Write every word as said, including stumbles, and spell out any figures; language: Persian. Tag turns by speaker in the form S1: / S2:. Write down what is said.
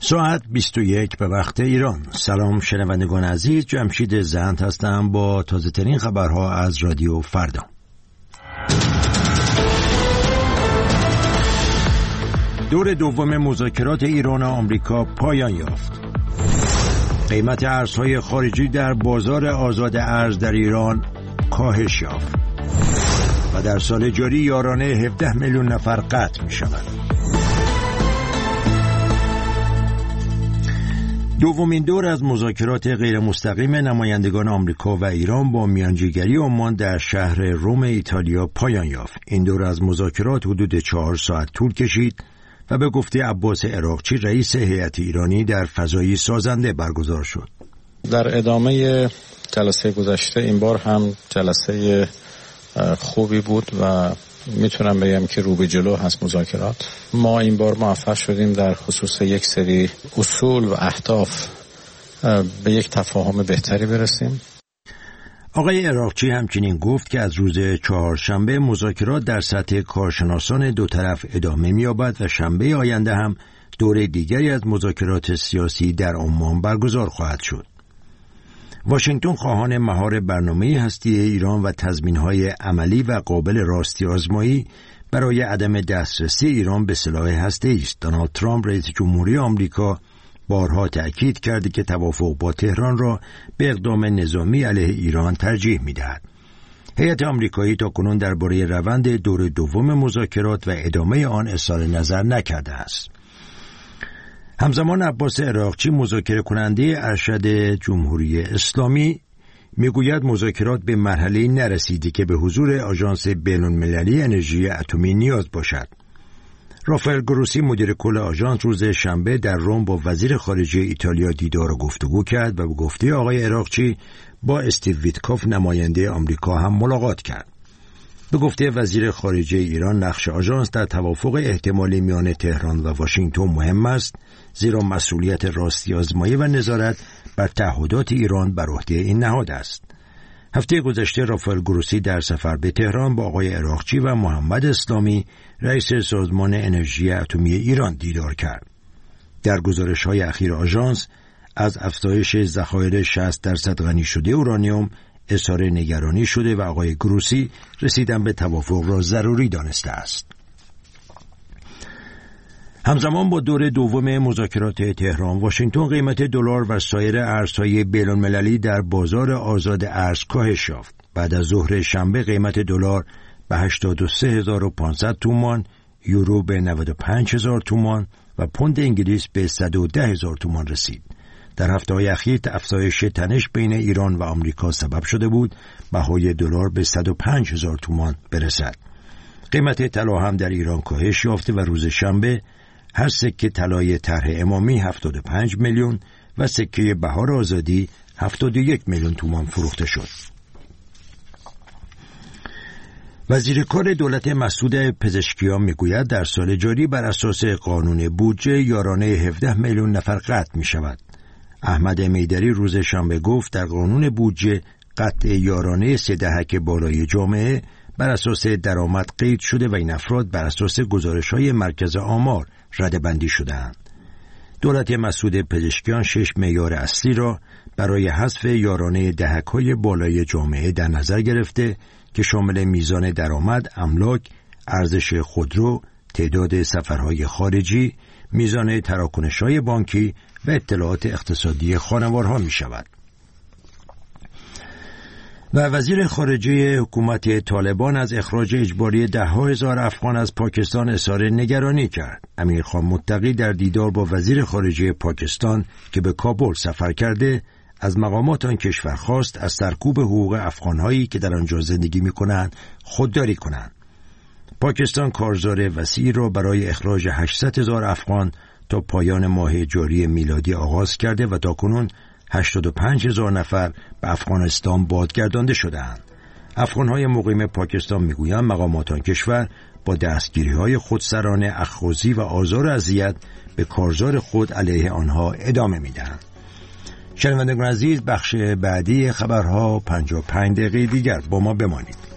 S1: ساعت بیست و یک به وقت ایران. سلام شنوندگان عزیز، جمشید زند هستم با تازه ترین خبرها از رادیو فردا. دور دوم مذاکرات ایران و آمریکا پایان یافت. قیمت ارزهای خارجی در بازار آزاد ارز در ایران کاهش یافت و در سال جاری یارانه هفده میلیون نفر قطع می شود. دومین دور از مذاکرات غیر مستقیم نمایندگان آمریکا و ایران با میانجیگری عمان در شهر روم ایتالیا پایان یافت. این دور از مذاکرات حدود چهار ساعت طول کشید و به گفته عباس عراقچی رئیس هیئت ایرانی در فضایی سازنده برگزار شد.
S2: در ادامه جلسه گذشته این بار هم جلسه خوبی بود و میتونم بگم که رو به جلو هست مذاکرات. ما این بار موفق شدیم در خصوص یک سری اصول و اهداف به یک تفاهم بهتری برسیم.
S1: آقای عراقچی همچنین گفت که از روز چهارشنبه مذاکرات در سطح کارشناسان دو طرف ادامه می‌یابد و شنبه آینده هم دوره دیگری از مذاکرات سیاسی در عمان برگزار خواهد شد. واشنگتن خواهان مهار برنامه هستی ایران و تضمین‌های عملی و قابل راستی آزمایی برای عدم دسترسی ایران به سلاح هسته‌ای است. دونالد ترامپ رئیس جمهوری آمریکا بارها تأکید کرده که توافق با تهران را به اقدام نظامی علیه ایران ترجیح می‌دهد. هیئت آمریکایی تاکنون درباره روند دور دوم مذاکرات و ادامه آن اظهار نظر نکرده است. همزمان عباس عراقچی مذاکره کننده ارشد جمهوری اسلامی میگوید مذاکرات به مرحله نرسیده که به حضور آژانس بین‌المللی انرژی اتمی نیاز باشد. رافائل گروسی مدیر کل آژانس روز شنبه در روم با وزیر خارجه ایتالیا دیدار و گفتگو کرد و به گفته آقای عراقچی با استیو ویتکوف نماینده آمریکا هم ملاقات کرد. به گفته وزیر خارجه ایران نقش آژانس در توافق احتمالی میان تهران و واشنگتن مهم است، زیرا مسئولیت راستی آزمایی و نظارت بر تعهدات ایران بر عهده این نهاد است. هفته گذشته رافائل گروسی در سفر به تهران با آقای عراقچی و محمد اسلامی رئیس سازمان انرژی اتمی ایران دیدار کرد. در گزارش‌های اخیر آژانس از افزایش ذخایر شصت درصد غنی شده اورانیوم اظهار نگرانی شده و آقای گروسی رسیدن به توافق را ضروری دانسته است. همزمان با دور دوم مذاکرات تهران، واشنگتن قیمت دلار و سایر ارزهای بین‌المللی در بازار آزاد ارز کاهش یافت. بعد از ظهر شنبه قیمت دلار به هشتاد و سه هزار و پانصد تومان، یورو به نود و پنج هزار تومان و پوند انگلیس به صد و ده هزار تومان رسید. در هفته‌های اخیر افزایش تنش بین ایران و آمریکا سبب شده بود بهای دلار به صد و پنج هزار تومان برسد. قیمت طلا هم در ایران کاهش یافته و روز شنبه هر سکه طلای طرح امامی هفتاد و پنج میلیون و سکه بهار آزادی هفتاد و یک میلیون تومان فروخته شد. وزیر کار دولت مسعود پزشکیان میگوید در سال جاری بر اساس قانون بودجه یارانه هفده میلیون نفر قطع می شود. احمد میدری روز شنبه گفت در قانون بودجه قطع یارانه سه دهک بالای جامعه بر اساس درآمد قید شده و این افراد بر اساس گزارش‌های مرکز آمار رده‌بندی شده‌اند. دولت مسعود پزشکیان شش معیار اصلی را برای حذف یارانه دهک‌های بالای جامعه در نظر گرفته که شامل میزان درآمد، املاک، ارزش خودرو، تعداد سفرهای خارجی، میزان تراکنش‌های بانکی و اطلاعات اقتصادی خانوارها می شود. و وزیر خارجه حکومت طالبان از اخراج اجباری ده ها هزار افغان از پاکستان اظهار نگرانی کرد. امیرخان متقی در دیدار با وزیر خارجه پاکستان که به کابل سفر کرده از مقامات آن کشور خواست از سرکوب حقوق افغانهایی که در آنجا زندگی می کنند خودداری کنند. پاکستان کارزار وسیعی را برای اخراج هشتصد هزار افغان تا پایان ماه جاری میلادی آغاز کرده و تاکنون هشتاد و پنج هزار نفر به افغانستان بازگردانده شده‌اند. افغان‌های مقیم پاکستان میگویند مقامات آن کشور با دستگیری‌های خودسرانه، اخاذی و آزار و اذیت به کارزار خود علیه آنها ادامه میدهند. شنوندگان عزیز، بخش بعدی خبرها پنجاه و پنج دقیقه دیگر با ما بمانید.